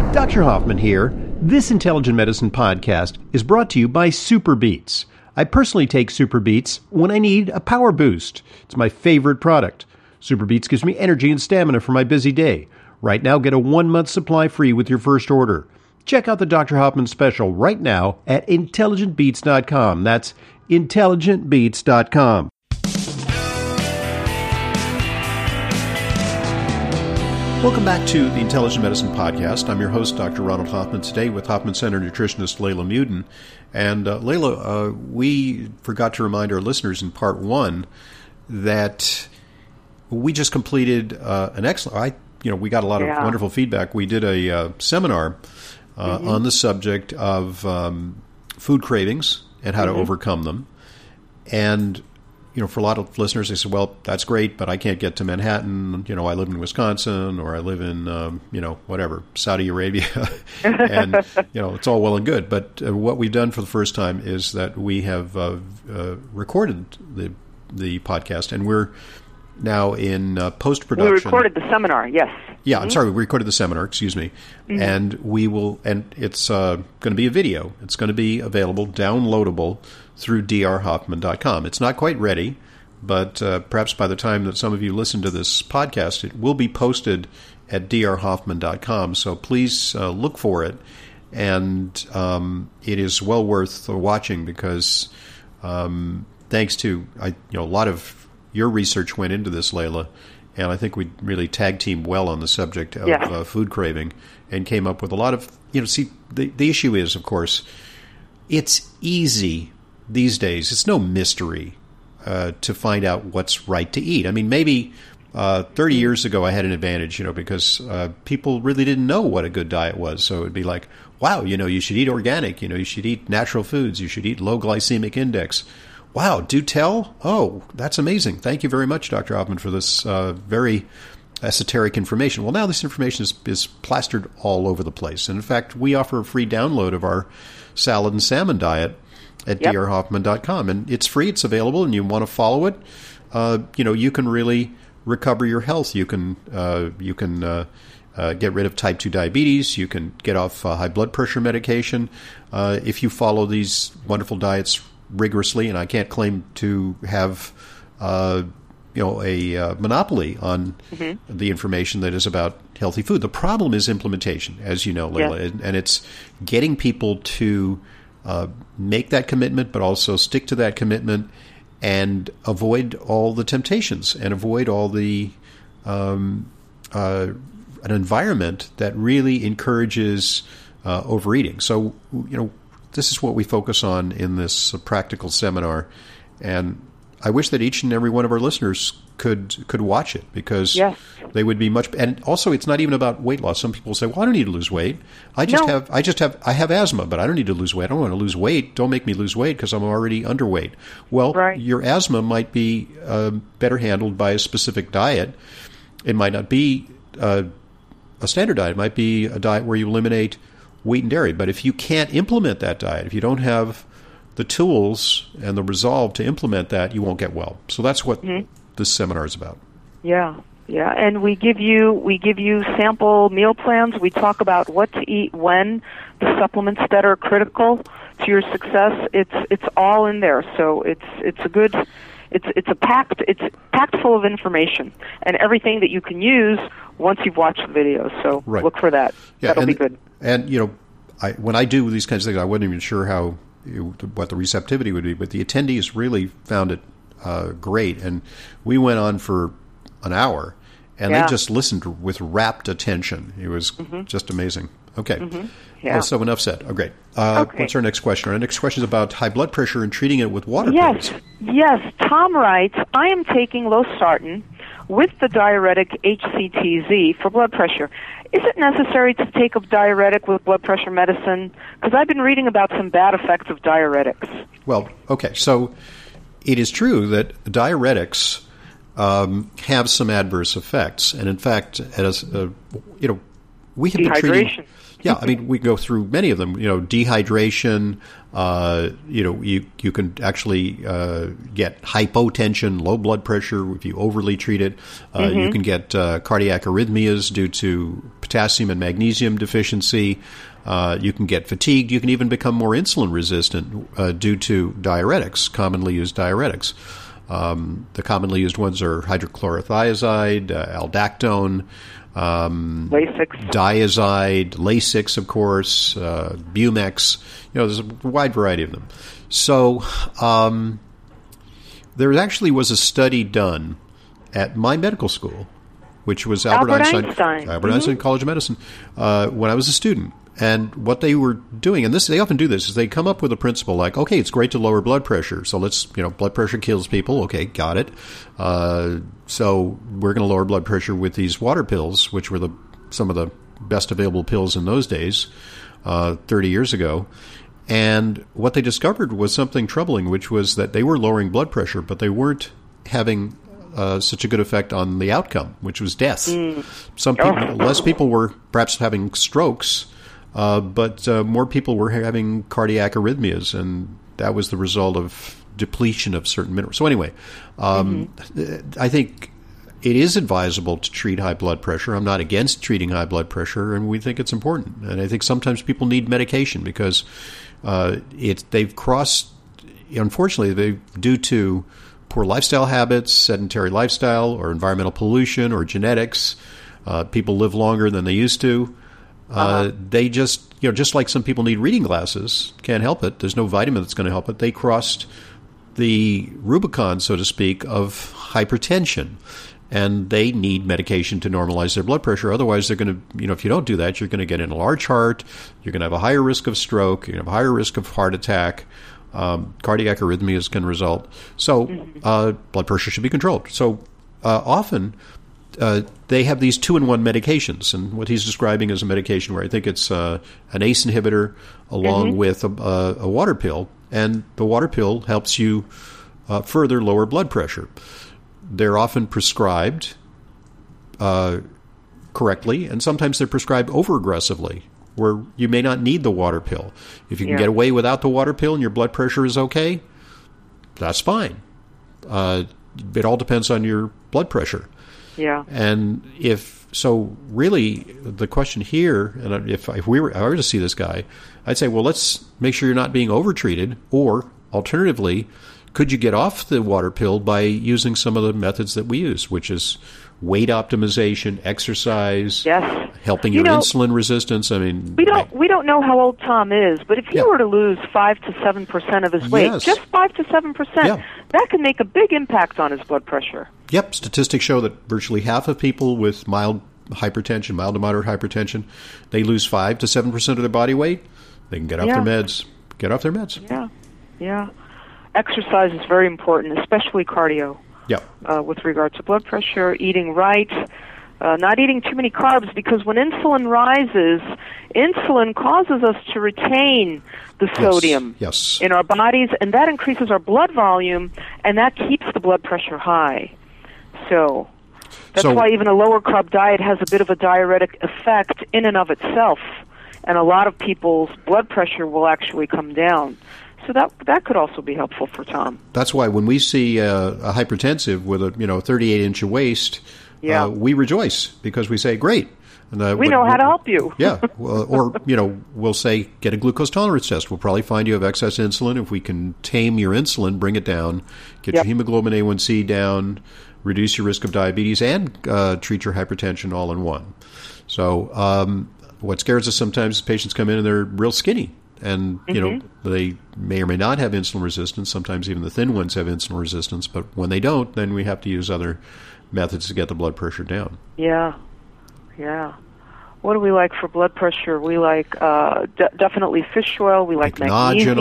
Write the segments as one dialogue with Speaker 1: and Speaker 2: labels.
Speaker 1: Dr. Hoffman here. This Intelligent Medicine podcast is brought to you by Super Beets. I personally take Super Beets when I need a power boost. It's my favorite product. Super Beets gives me energy and stamina for my busy day. Right now, get a 1-month supply free with your first order. Check out the Dr. Hoffman special right now at IntelligentBeats.com. That's IntelligentBeats.com. Welcome back to the Intelligent Medicine Podcast. I'm your host, Dr. Ronald Hoffman, today with Hoffman Center nutritionist Layla Muden. And Layla, we forgot to remind our listeners in part one that we just completed an excellent, we got a lot of wonderful feedback. We did a seminar on the subject of food cravings and how to overcome them. And for a lot of listeners, they said, well, that's great, but I can't get to Manhattan. I live in Wisconsin, or I live in, Saudi Arabia. And, it's all well and good. But what we've done for the first time is that we have recorded the podcast, and we're now in post-production.
Speaker 2: We recorded the seminar, yes.
Speaker 1: Yeah, I'm sorry, we recorded the seminar, excuse me. And it's going to be a video. It's going to be available, downloadable, through drhoffman.com. It's not quite ready, but perhaps by the time that some of you listen to this podcast, it will be posted at drhoffman.com. So please look for it. And it is well worth watching because thanks to a lot of your research went into this, Layla, and I think we really tag teamed well on the subject of food craving and came up with a lot of, the issue is, of course, it's easy these days. It's no mystery to find out what's right to eat. I mean, maybe 30 years ago I had an advantage, because people really didn't know what a good diet was. So it would be like, wow, you should eat organic, you should eat natural foods, you should eat low glycemic index. Wow, do tell? Oh, that's amazing. Thank you very much, Dr. Hoffman, for this very esoteric information. Well, now this information is plastered all over the place. And in fact, we offer a free download of our salad and salmon diet at drhoffman.com. And it's free, it's available, and you want to follow it. You can really recover your health. You can get rid of type 2 diabetes. You can get off high blood pressure medication if you follow these wonderful diets rigorously, and I can't claim to have a monopoly on the information that is about healthy food. The problem is implementation, as you know, Layla, and it's getting people to make that commitment, but also stick to that commitment and avoid all the temptations and avoid all the an environment that really encourages overeating. So, this is what we focus on in this practical seminar, and I wish that each and every one of our listeners could watch it because they would be much. And also, it's not even about weight loss. Some people say, "Well, I don't need to lose weight. I have asthma, but I don't need to lose weight. I don't want to lose weight. Don't make me lose weight because I'm already underweight." Well, your asthma might be better handled by a specific diet. It might not be a standard diet. It might be a diet where you eliminate wheat and dairy. But if you can't implement that diet, if you don't have the tools and the resolve to implement that, you won't get well. So that's what this seminar is about. Yeah,
Speaker 2: and we give you sample meal plans. We talk about what to eat when, the supplements that are critical to your success. It's all in there. So it's packed full of information and everything that you can use once you've watched the videos. So look for that. That'll be good.
Speaker 1: And when I do these kinds of things, I wasn't even sure what the receptivity would be, but the attendees really found it great. And we went on for an hour, and they just listened with rapt attention. It was just amazing. Okay. So enough said. Oh, great. What's our next question? Our next question is about high blood pressure and treating it with water.
Speaker 2: Yes. Tom writes, I am taking losartan with the diuretic HCTZ for blood pressure. Is it necessary to take a diuretic with blood pressure medicine? Because I've been reading about some bad effects of diuretics.
Speaker 1: Well, okay. So it is true that diuretics have some adverse effects. And in fact, we have been treating.
Speaker 2: Dehydration.
Speaker 1: Yeah, I mean, we go through many of them. Dehydration. You can actually get hypotension, low blood pressure if you overly treat it. You can get cardiac arrhythmias due to potassium and magnesium deficiency. You can get fatigued. You can even become more insulin resistant due to diuretics, commonly used diuretics. The commonly used ones are hydrochlorothiazide, aldactone,
Speaker 2: Lasix,
Speaker 1: Diazide, Lasix, of course, Bumex. There's a wide variety of them. So there actually was a study done at my medical school, which was Albert Einstein College of Medicine, when I was a student. And what they were doing, and they often do this, is they come up with a principle like, okay, it's great to lower blood pressure. So let's, blood pressure kills people. Okay, got it. So we're going to lower blood pressure with these water pills, which were some of the best available pills in those days, 30 years ago. And what they discovered was something troubling, which was that they were lowering blood pressure, but they weren't having such a good effect on the outcome, which was death. Some people, less people were perhaps having strokes, but more people were having cardiac arrhythmias, and that was the result of depletion of certain minerals. So anyway, I think it is advisable to treat high blood pressure. I'm not against treating high blood pressure, and we think it's important. And I think sometimes people need medication because they've crossed, unfortunately, due to poor lifestyle habits, sedentary lifestyle, or environmental pollution, or genetics. People live longer than they used to. They just like some people need reading glasses, can't help it. There's no vitamin that's going to help it. They crossed the Rubicon, so to speak, of hypertension, and they need medication to normalize their blood pressure. Otherwise, they're going to, if you don't do that, you're going to get an enlarged heart. You're going to have a higher risk of stroke. You're going to have a higher risk of heart attack. Cardiac arrhythmias can result. So blood pressure should be controlled. So often they have these 2-in-1 medications, and what he's describing is a medication where I think it's an ACE inhibitor along with a water pill, and the water pill helps you further lower blood pressure. They're often prescribed correctly, and sometimes they're prescribed over-aggressively, where you may not need the water pill. If you can get away without the water pill and your blood pressure is okay, that's fine. It all depends on your blood pressure.
Speaker 2: Yeah.
Speaker 1: And really the question here, and if I were to see this guy, I'd say, well, let's make sure you're not being overtreated, or alternatively, could you get off the water pill by using some of the methods that we use, which is weight optimization, exercise, helping your insulin resistance. I mean,
Speaker 2: we don't know how old Tom is, but if he were to lose 5 to 7% of his weight, just 5 to 7%, that can make a big impact on his blood pressure.
Speaker 1: Yep, statistics show that virtually half of people with mild hypertension, mild to moderate hypertension, they lose 5 to 7% of their body weight. They can get off their meds. Get off their meds.
Speaker 2: Yeah. Exercise is very important, especially cardio. With regard to blood pressure, eating right, not eating too many carbs, because when insulin rises, insulin causes us to retain the sodium in our bodies, and that increases our blood volume, and that keeps the blood pressure high. So that's why even a lower carb diet has a bit of a diuretic effect in and of itself, and a lot of people's blood pressure will actually come down. So that could also be helpful for Tom.
Speaker 1: That's why when we see a hypertensive with a 38-inch waist, we rejoice because we say, "Great, and,
Speaker 2: we know how to help you."
Speaker 1: Or we'll say, "Get a glucose tolerance test. We'll probably find you have excess insulin. If we can tame your insulin, bring it down, get your hemoglobin A1C down, reduce your risk of diabetes, and treat your hypertension all in one." So what scares us sometimes is patients come in and they're real skinny. And, they may or may not have insulin resistance. Sometimes even the thin ones have insulin resistance. But when they don't, then we have to use other methods to get the blood pressure down. Yeah. What do we like for blood pressure? We like definitely fish oil. We like magnesium.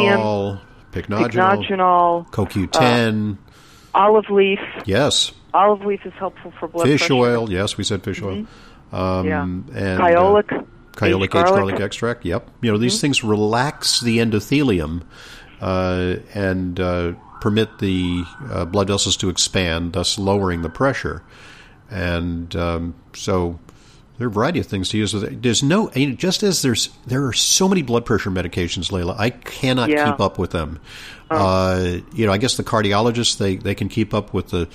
Speaker 1: Pycnogenol. CoQ10.
Speaker 2: Olive leaf.
Speaker 1: Yes.
Speaker 2: Olive leaf is helpful for blood pressure.
Speaker 1: Fish oil. Yes, we said fish oil.
Speaker 2: And Kyolic
Speaker 1: garlic extract, these things relax the endothelium and permit the blood vessels to expand, thus lowering the pressure. And so There are a variety of things to use with it. There's no, just as there are so many blood pressure medications, Layla, I cannot keep up with them. I guess the cardiologists, they can keep up with the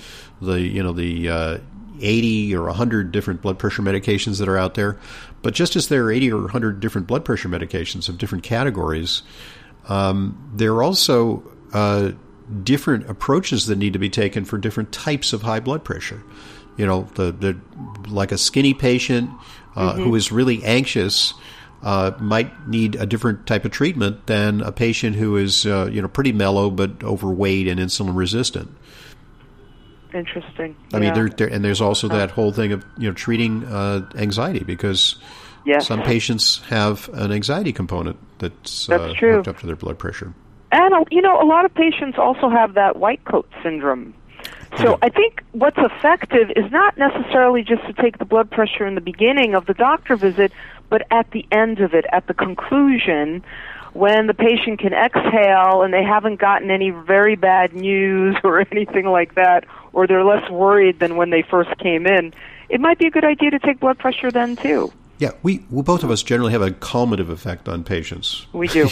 Speaker 1: 80 or 100 different blood pressure medications that are out there. But just as there are 80 or 100 different blood pressure medications of different categories, there are also different approaches that need to be taken for different types of high blood pressure. The like a skinny patient who is really anxious might need a different type of treatment than a patient who is pretty mellow but overweight and insulin resistant.
Speaker 2: Interesting.
Speaker 1: I mean, there's also that whole thing of treating anxiety, because some patients have an anxiety component that's hooked up to their blood pressure. And
Speaker 2: a lot of patients also have that white coat syndrome. So I think what's effective is not necessarily just to take the blood pressure in the beginning of the doctor visit, but at the end of it, at the conclusion, when the patient can exhale and they haven't gotten any very bad news or anything like that, or they're less worried than when they first came in, it might be a good idea to take blood pressure then too.
Speaker 1: Yeah, we both of us generally have a calmative effect on patients.
Speaker 2: We do.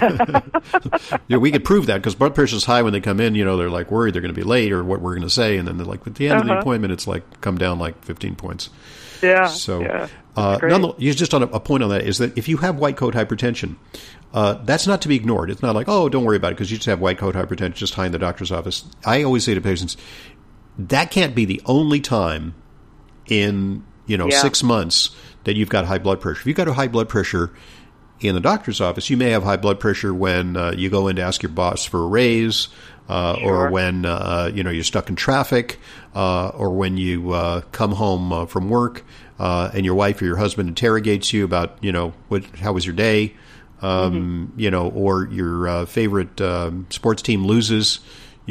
Speaker 1: We could prove that, because blood pressure is high when they come in. They're like worried they're going to be late or what we're going to say, and then they're like, at the end of the appointment, it's like come down like 15 points.
Speaker 2: Yeah.
Speaker 1: So, just on a point on that is that if you have white coat hypertension, that's not to be ignored. It's not like, oh, don't worry about it because you just have white coat hypertension, just hide in the doctor's office. I always say to patients, that can't be the only time in 6 months that you've got high blood pressure. If you've got a high blood pressure in the doctor's office, you may have high blood pressure when you go in to ask your boss for a raise, or when you're stuck in traffic, or when you come home from work and your wife or your husband interrogates you about how was your day, or your favorite sports team loses.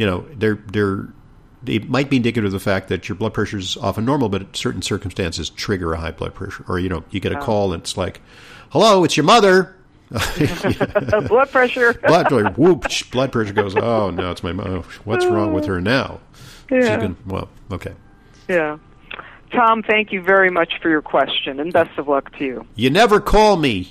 Speaker 1: It might be indicative of the fact that your blood pressure is often normal, but certain circumstances trigger a high blood pressure. Or, you get a call and it's like, hello, it's your mother.
Speaker 2: Blood pressure.
Speaker 1: Blood pressure goes, oh, no, it's my mother. What's wrong with her now?
Speaker 2: Yeah.
Speaker 1: Okay.
Speaker 2: Yeah. Tom, thank you very much for your question, and best of luck to you.
Speaker 1: You never call me.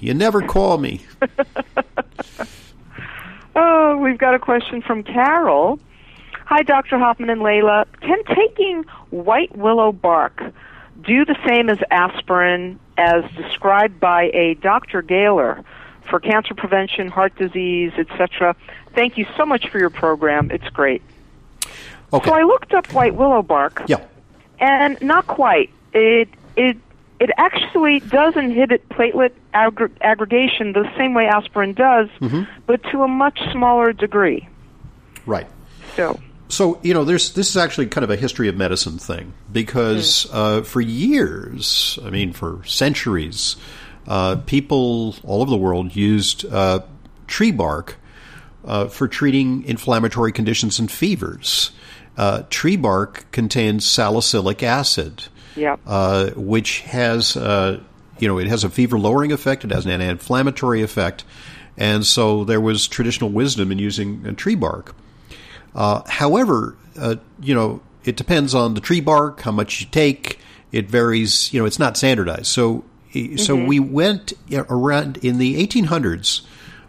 Speaker 2: Oh, we've got a question from Carol. Hi, Dr. Hoffman and Layla. Can taking white willow bark do the same as aspirin as described by a Dr. Gaylor for cancer prevention, heart disease, etc.? Thank you so much for your program. It's great.
Speaker 1: Okay.
Speaker 2: So I looked up white willow bark.
Speaker 1: Yeah.
Speaker 2: And not quite. It actually does inhibit platelet aggregation the same way aspirin does, but to a much smaller degree.
Speaker 1: Right.
Speaker 2: So
Speaker 1: this is actually kind of a history of medicine thing, because for years, for centuries, people all over the world used tree bark for treating inflammatory conditions and fevers. Tree bark contains salicylic acid, which has, it has a fever-lowering effect. It has an anti-inflammatory effect. And so there was traditional wisdom in using tree bark. However, it depends on the tree bark, how much you take. It varies. It's not standardized. So we went around in the 1800s.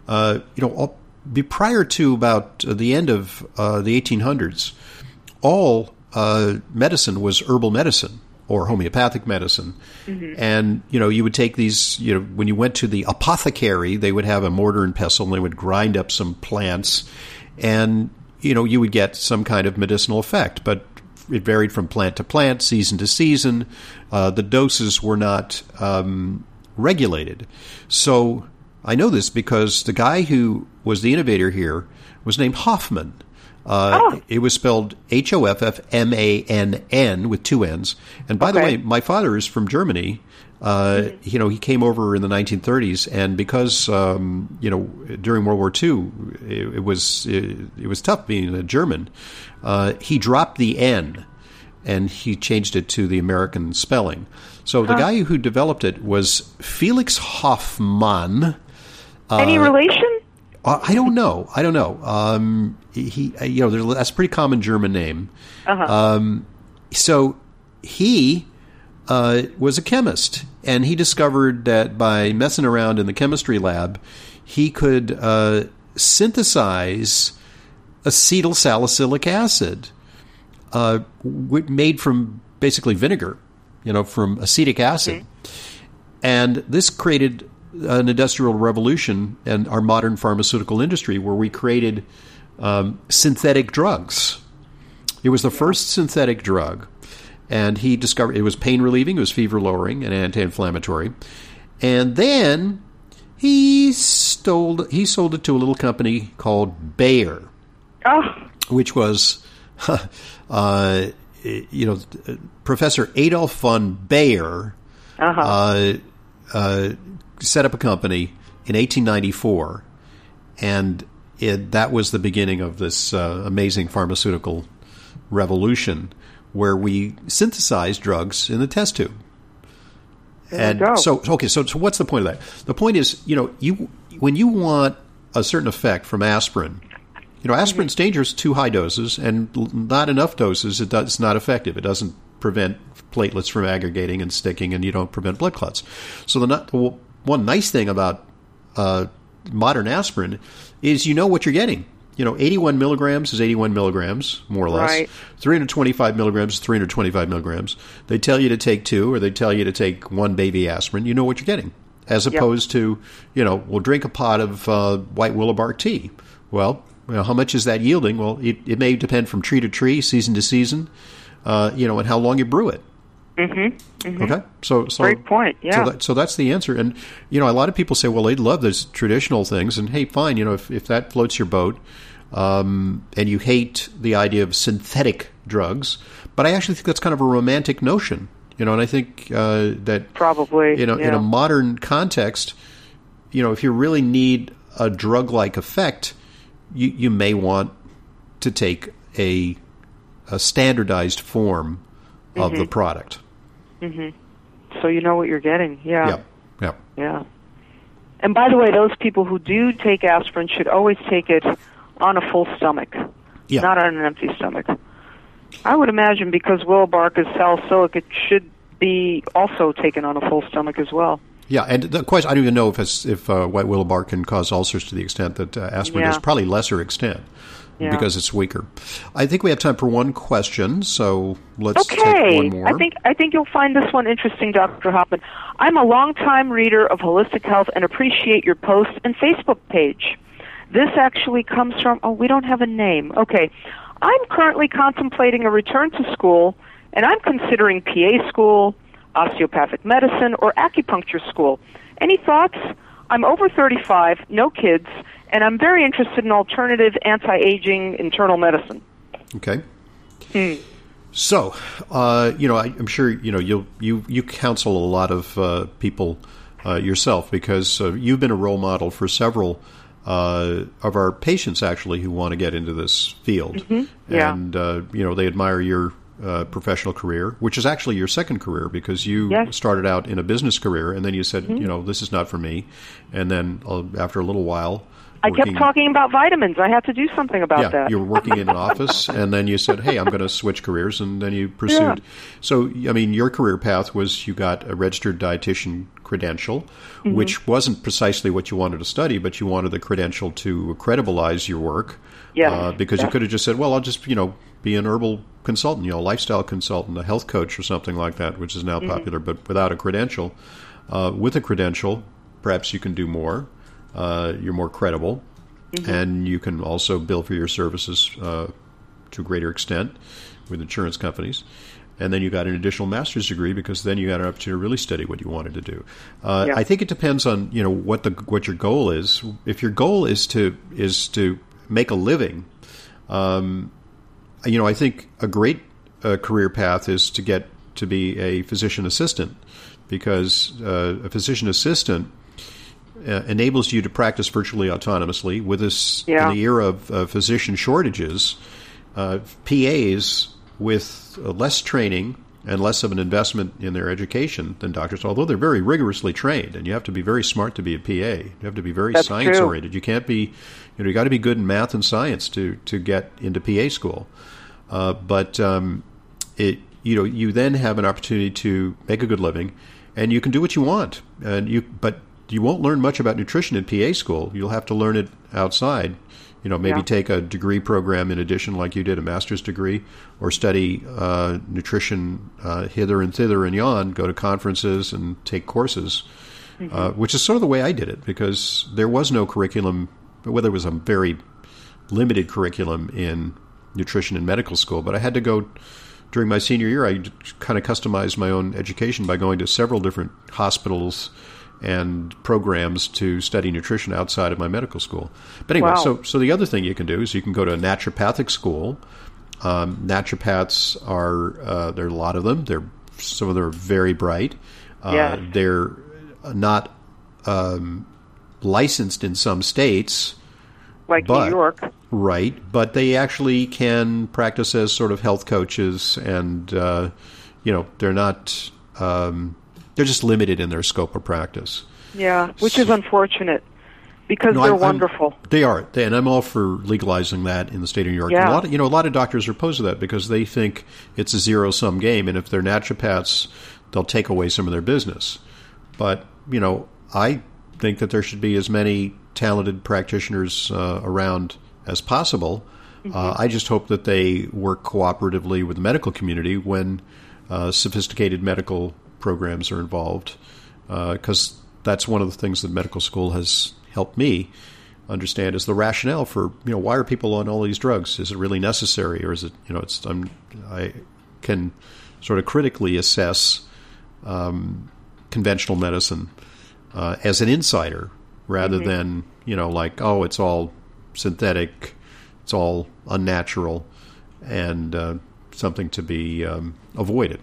Speaker 1: Prior to about the end of the 1800s, all medicine was herbal medicine or homeopathic medicine. And, you would take these, when you went to the apothecary, they would have a mortar and pestle and they would grind up some plants and, you would get some kind of medicinal effect. But it varied from plant to plant, season to season. The doses were not regulated. So I know this because the guy who was the innovator here was named Hoffman. It was spelled Hoffmann with two N's. And by the way, my father is from Germany. He came over in the 1930s, and because during World War II, it was tough being a German. He dropped the N, and he changed it to the American spelling. So the guy who developed it was Felix Hoffmann.
Speaker 2: Any relation?
Speaker 1: I don't know. That's a pretty common German name. So he was a chemist, And he discovered that by messing around in the chemistry lab, he could synthesize acetyl salicylic acid, made from basically vinegar, from acetic acid. And this created an industrial revolution in our modern pharmaceutical industry, where we created synthetic drugs. It was the first synthetic drug. And he discovered it was pain relieving, it was fever lowering, and anti-inflammatory. And then he sold it to a little company called Bayer, which was, Professor Adolf von Bayer set up a company in 1894, and that was the beginning of this amazing pharmaceutical revolution, where we synthesize drugs in the test tube. And so what's the point of that? The point is, when you want a certain effect from aspirin, aspirin's dangerous, too high doses, and not enough doses, it's not effective. It doesn't prevent platelets from aggregating and sticking, and you don't prevent blood clots. So the one nice thing about modern aspirin is what you're getting. 81 milligrams is 81 milligrams, more or less.
Speaker 2: Right.
Speaker 1: 325 milligrams is 325 milligrams. They tell you to take 2, or they tell you to take 1 baby aspirin. You know what you're getting. As opposed to, we'll drink a pot of white willow bark tea. Well, how much is that yielding? Well, it may depend from tree to tree, season to season, and how long you brew it. Okay, so
Speaker 2: great point. Yeah.
Speaker 1: So that's the answer. And a lot of people say, well, they love those traditional things, and hey, fine. If that floats your boat, and you hate the idea of synthetic drugs, but I actually think that's kind of a romantic notion. And I think that
Speaker 2: probably
Speaker 1: in a modern context, if you really need a drug-like effect, you may want to take a standardized form of the product.
Speaker 2: So you know what you're getting. Yeah.
Speaker 1: Yeah.
Speaker 2: And by the way, those people who do take aspirin should always take it on a full stomach, not on an empty stomach. I would imagine because willow bark is salicylic, it should be also taken on a full stomach as well.
Speaker 1: Yeah, and the question, I don't even know if white willow bark can cause ulcers to the extent that aspirin does. Probably lesser extent. Yeah. Because it's weaker. I think we have time for one question, so let's take one more.
Speaker 2: I think you'll find this one interesting, Dr. Hoffman. I'm a longtime reader of Holistic Health and appreciate your posts and Facebook page. This actually comes from, we don't have a name. Okay. I'm currently contemplating a return to school, and I'm considering PA school, osteopathic medicine, or acupuncture school. Any thoughts? I'm over 35, no kids, and I'm very interested in alternative anti-aging internal medicine.
Speaker 1: Okay. So, I'm sure you counsel a lot of people yourself, because you've been a role model for several of our patients actually who want to get into this field, and they admire your professional career, which is actually your second career, because you started out in a business career, and then you said, this is not for me, and then after a little while,
Speaker 2: I kept talking about vitamins. I had to do something about that.
Speaker 1: You were working in an office, and then you said, hey, I'm going to switch careers, and then you pursued. Yeah. So, your career path was you got a registered dietitian credential, which wasn't precisely what you wanted to study, but you wanted the credential to credibilize your work. Because you could have just said, well, I'll just, be an herbal consultant, a lifestyle consultant, a health coach or something like that, which is now popular, but without a credential. With a credential, perhaps you can do more. You're more credible, and you can also bill for your services to a greater extent with insurance companies. And then you got an additional master's degree, because then you got an opportunity to really study what you wanted to do. I think it depends on what your goal is. If your goal is to make a living, I think a great career path is to get to be a physician assistant, because a physician assistant enables you to practice virtually autonomously. With this, in the era of physician shortages, PAs with less training and less of an investment in their education than doctors, although they're very rigorously trained, and you have to be very smart to be a PA. You have to be very science-oriented. You can't be, you got to be good in math and science to get into PA school. But you then have an opportunity to make a good living, and you can do what you want, but you won't learn much about nutrition in PA school. You'll have to learn it outside. Maybe take a degree program in addition, like you did, a master's degree, or study nutrition hither and thither and yon, go to conferences and take courses, which is sort of the way I did it, because there was no curriculum. Well, there was a very limited curriculum in nutrition in medical school, but I had to go. During my senior year, I kind of customized my own education by going to several different hospitals and programs to study nutrition outside of my medical school. But anyway, so the other thing you can do is you can go to a naturopathic school. Naturopaths there are a lot of them. Some of them are very bright. They're not licensed in some states.
Speaker 2: Like New York.
Speaker 1: Right, but they actually can practice as sort of health coaches, and they're not. They're just limited in their scope of practice.
Speaker 2: Yeah, which is unfortunate, because they're wonderful.
Speaker 1: They are, and I'm all for legalizing that in the state of New York.
Speaker 2: Yeah.
Speaker 1: A lot of doctors are opposed to that because they think it's a zero-sum game, and if they're naturopaths, they'll take away some of their business. But I think that there should be as many talented practitioners around as possible. I just hope that they work cooperatively with the medical community when sophisticated medical programs are involved, because that's one of the things that medical school has helped me understand is the rationale for why are people on all these drugs? Is it really necessary, or is it I can sort of critically assess conventional medicine as an insider rather than it's all synthetic, it's all unnatural, and something to be avoided.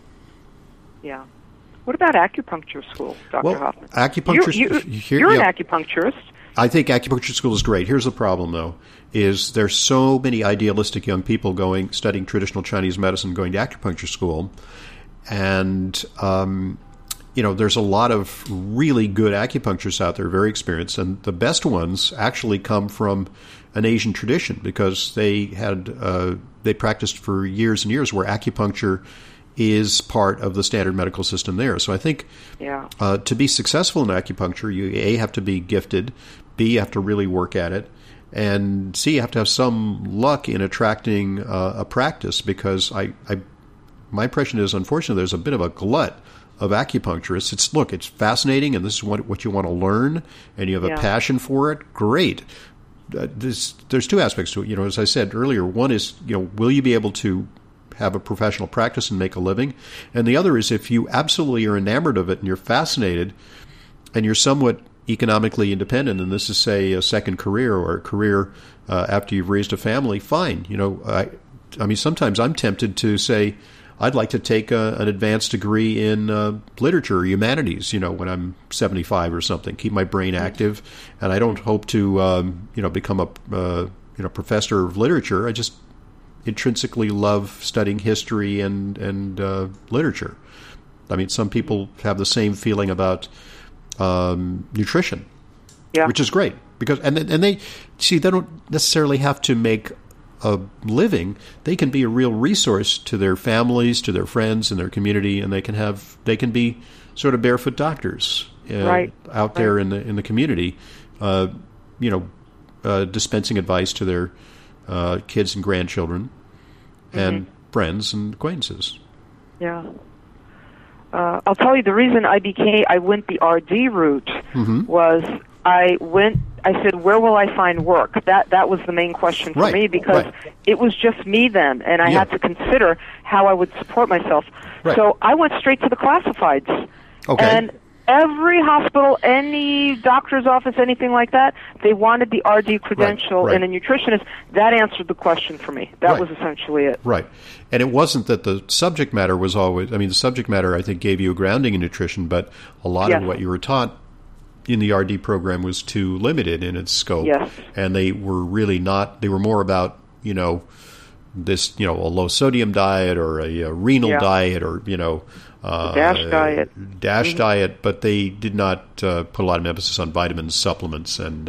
Speaker 2: Yeah. What about acupuncture school, Dr. Hoffman?
Speaker 1: Acupuncture.
Speaker 2: You're an acupuncturist.
Speaker 1: I think acupuncture school is great. Here's the problem, though, is there's so many idealistic young people studying traditional Chinese medicine, going to acupuncture school, and there's a lot of really good acupuncturists out there, very experienced, and the best ones actually come from an Asian tradition because they practiced for years and years where acupuncture is part of the standard medical system there. So I think to be successful in acupuncture, you A, have to be gifted, B, you have to really work at it, and C, you have to have some luck in attracting a practice, because my impression is, unfortunately, there's a bit of a glut of acupuncturists. It's fascinating, and this is what you want to learn, and you have a passion for it. Great. There's two aspects to it. As I said earlier, one is, will you be able to have a professional practice and make a living? And the other is, if you absolutely are enamored of it and you're fascinated and you're somewhat economically independent, and this is, say, a second career or a career after you've raised a family, fine. I mean, sometimes I'm tempted to say, I'd like to take an advanced degree in literature or humanities, when I'm 75 or something, keep my brain active. And I don't hope to, become a professor of literature. I just intrinsically love studying history and literature. I mean, some people have the same feeling about nutrition, which is great, because and they don't necessarily have to make a living. They can be a real resource to their families, to their friends, and their community, and they can be sort of barefoot doctors out there in the community, dispensing advice to their kids and grandchildren and friends and acquaintances. Yeah.
Speaker 2: I'll tell you, the reason I went the RD route was I said, where will I find work? That was the main question for me, because it was just me then, and I had to consider how I would support myself. So I went straight to the classifieds.
Speaker 1: Okay.
Speaker 2: And every hospital, any doctor's office, anything like that, they wanted the RD credential and a nutritionist. That answered the question for me. That was essentially it.
Speaker 1: Right. And it wasn't that the subject matter was always, the subject matter, I think, gave you a grounding in nutrition, but a lot of what you were taught in the RD program was too limited in its scope.
Speaker 2: Yes.
Speaker 1: And they were really not, they were more about, this, a low sodium diet or a renal diet or, DASH diet, but they did not put a lot of emphasis on vitamins, supplements, and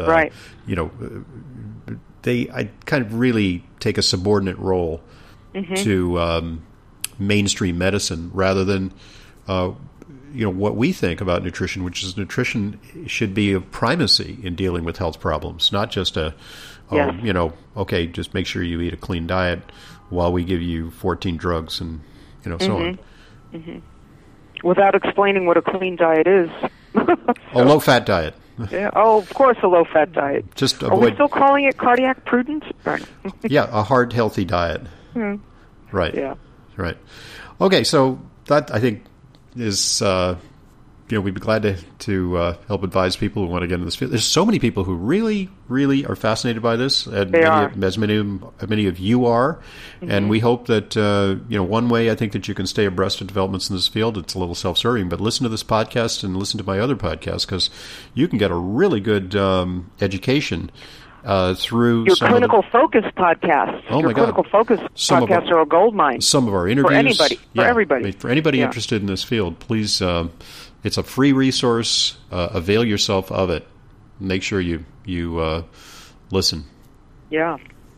Speaker 1: I kind of really take a subordinate role to mainstream medicine rather than what we think about nutrition, which is nutrition should be of primacy in dealing with health problems, not just okay, just make sure you eat a clean diet while we give you 14 drugs and so on.
Speaker 2: Mm-hmm. Without explaining what a clean diet is.
Speaker 1: A low-fat diet.
Speaker 2: Yeah. Oh, of course, a low-fat diet.
Speaker 1: Just
Speaker 2: avoid. Are we still calling it cardiac prudence?
Speaker 1: Yeah, a hard, healthy diet. Right.
Speaker 2: Yeah.
Speaker 1: Right. Okay, so that I think is we'd be glad to help advise people who want to get into this field. There's so many people who really, really are fascinated by this, and as many of you are. Mm-hmm. And we hope that one way I think that you can stay abreast of developments in this field. It's a little self-serving, but listen to this podcast and listen to my other podcasts because you can get a really good education through
Speaker 2: your clinical focus podcasts.
Speaker 1: Oh my God!
Speaker 2: Clinical focus podcasts are a gold mine.
Speaker 1: Some of our interviews
Speaker 2: for everybody.
Speaker 1: For anybody interested in this field, please. It's a free resource. Avail yourself of it. Make sure you listen.
Speaker 2: Yeah.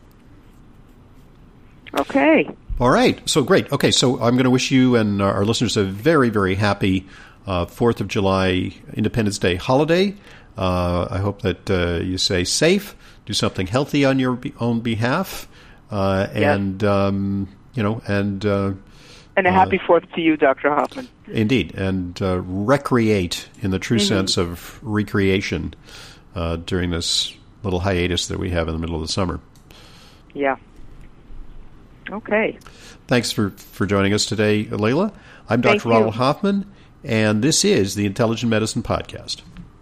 Speaker 2: Okay.
Speaker 1: All right. So great. Okay. So I'm going to wish you and our listeners a very, very happy 4th of July Independence Day holiday. I hope that you stay safe, do something healthy on your own behalf, and a
Speaker 2: happy 4th to you, Dr. Hoffman.
Speaker 1: Indeed, and recreate in the true sense of recreation during this little hiatus that we have in the middle of the summer.
Speaker 2: Yeah. Okay.
Speaker 1: Thanks for joining us today, Layla. I'm Dr. Ronald Hoffman, and this is the Intelligent Medicine Podcast.